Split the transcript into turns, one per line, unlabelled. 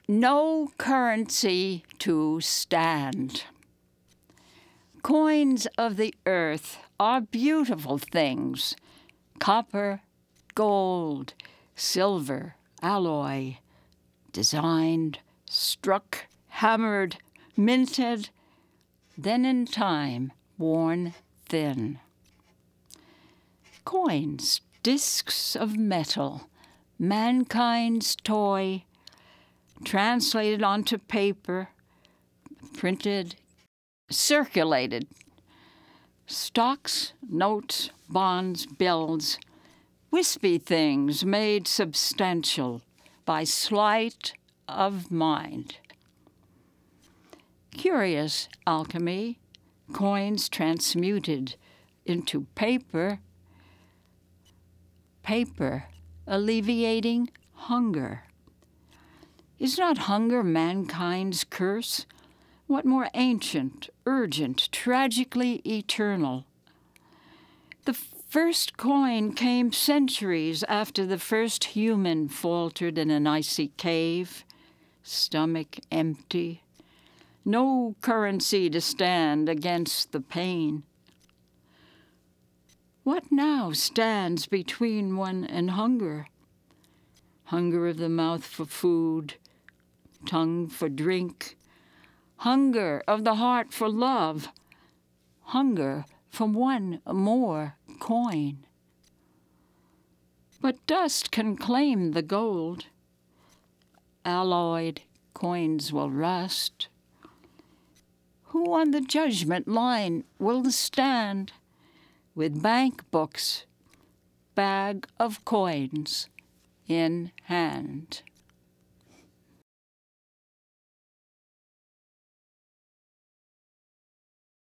No currency to stand. Coins of the earth are beautiful things. Copper, gold, silver, alloy, designed, struck, hammered, minted, then in time worn thin. Coins, discs of metal, mankind's toy, translated onto paper, printed, circulated. Stocks, notes, bonds, bills, wispy things made substantial by sleight of mind. Curious alchemy, coins transmuted into paper, paper alleviating hunger. Is not hunger mankind's curse? What more ancient, urgent, tragically eternal? The first coin came centuries after the first human faltered in an icy cave, stomach empty, no currency to stand against the pain. What now stands between one and hunger? Hunger of the mouth for food, tongue for drink, hunger of the heart for love, hunger for one more coin. But dust can claim the gold. Alloyed coins will rust. Who on the judgment line will stand with bank books, bag of coins in hand?